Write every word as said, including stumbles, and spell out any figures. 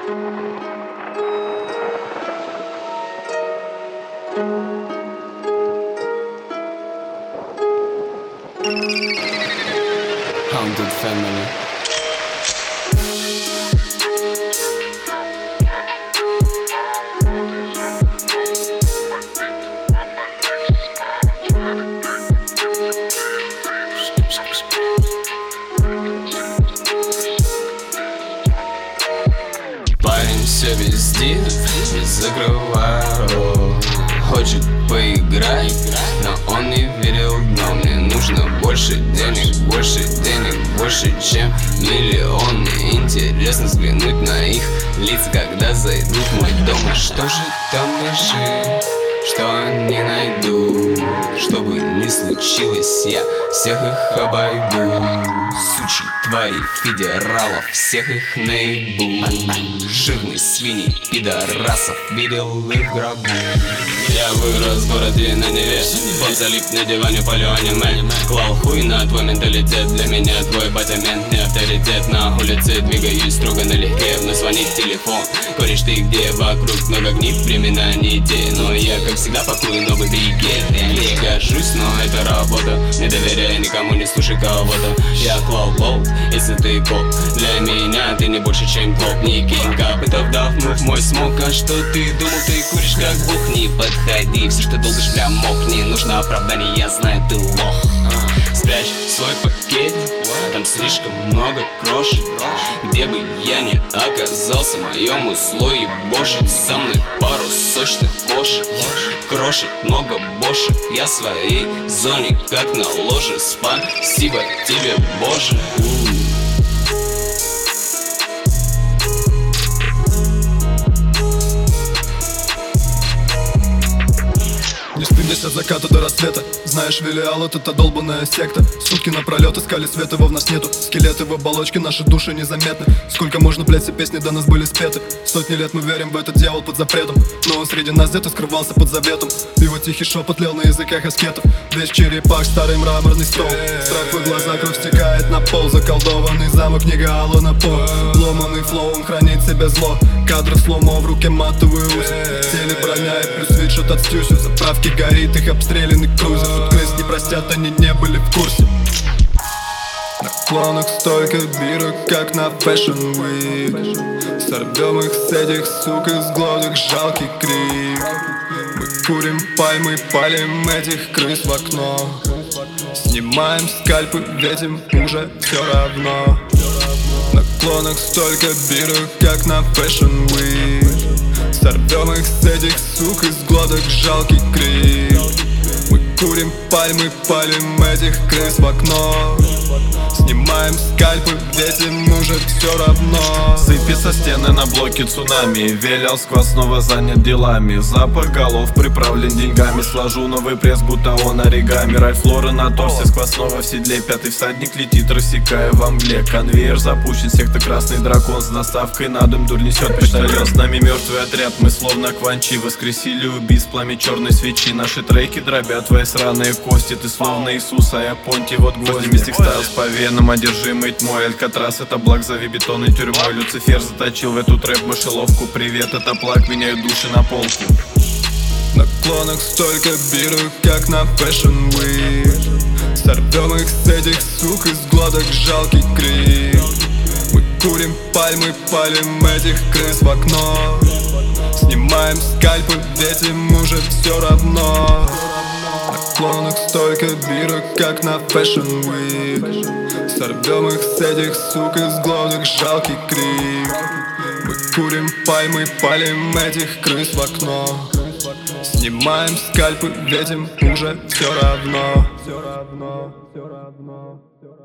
Haunted Family. Парень все везде, закрывает рот. Хочет поиграть, но он не верил дно. Мне нужно больше денег, больше денег, больше, чем миллион. Мне интересно взглянуть на их лица, когда зайдут в мой дом. И что же там лежит, что они найдут? Чтобы не случилось, я всех их обойду. Сучьи твари, федералов, всех их наебу. Жирные свиньи, пидорасов, видел их в гробу. Я вырос в городе на Неве, под залип на диване полю аниме. Клал хуй на твой менталитет, для меня твой батя мент не авторитет. На улице двигаюсь строго налегке, вновь звонит телефон. Кореш, ты где? Вокруг много гнив, времена не те. Но я, как всегда, пакую новый брикет. Я не гожусь, но это работа. Не доверяй никому, не слушай кого-то. Я клал болт, если ты коп. Для меня ты не больше, чем коп. Не кинь копыта, вдохнув мой смог. А что ты думал, ты куришь как бог? Не подходи, все, что долбишь, прям мог. Не нужно оправдание, я знаю, ты лох. Спрячь свой пакет, там слишком много крошек. Где бы я ни оказался, в моем условии бошит. Со мной пару сочных кошек, крошек много бошек. Я в своей зоне, как на ложе. Спасибо тебе, Боже. Не стыдись от заката до рассвета. Знаешь, Велиал — это та долбанная секта. Сутки напролет искали света, его в нас нету. Скелеты в оболочке, наши души незаметны. Сколько можно, блять, все песни до нас были спеты. Сотни лет мы верим в этот дьявол под запретом. Но он среди нас где-то скрывался под заветом. Его тихий шепот лел на языках аскетов. Весь черепах, старый мраморный стол. Страх в глазах, кровь стекает на пол. Заколдованный замок, книга Алана По. Ломаный флоу, он хранит себе зло. Кадры сломо, в руке матовый ус. В теле броня и плюс свитшот от Стюсю. Заправки горит их обстрелянный крузер. Тут крыс не простят, они не были в курсе. На клонах столько бирок, как на Fashion Week. Сорвем их с этих сук, из глоток жалкий крик. Мы курим пальмы, палим этих крыс в окно. Снимаем скальпы, ведь им уже все равно. На клонах столько бирок, как на Fashion Week. Сорвем их с этих сук, из глоток жалкий крик. Мы курим пальмы, палим этих крыс в окно. Снимаем скальпы, ведь им уже все равно. Сыпется стены на блоке цунами. Велел сквозного занят делами. Запах голов приправлен деньгами. Сложу новый пресс, будто он оригами. Ральф Лорен на торсе сквозного в седле. Пятый всадник летит, рассекая во мгле. Конвейер запущен, секта Красный Дракон. С доставкой на дом дурь несет почтальон. С нами мертвый отряд, мы словно кванчи. Воскресили убийц, пламя черной свечи. Наши треки дробят твои сраные кости. Ты словно Иисус, а я Понти, вот гвозди. Мистик Стайлз по венам, одержимый тьмой. Алькатрас — это благ, зови бетонной тюрьмой. Люцифер заточил в эту трэп-мышеловку. Привет, это плак, меняют души на полку. На клонах столько бирок, как на Fashion Week. Сорвем их с этих сук, из глоток жалкий крик. Мы курим пальмы, палим этих крыс в окно. Снимаем скальпы, ведь им уже все равно. На клонах столько бирок, как на Fashion Week. Сорвем их с этих сук, из глоток жалкий крик. Мы курим пальмы, палим этих крыс в окно. Снимаем скальпы, ведь им уже все равно. Все равно, все равно.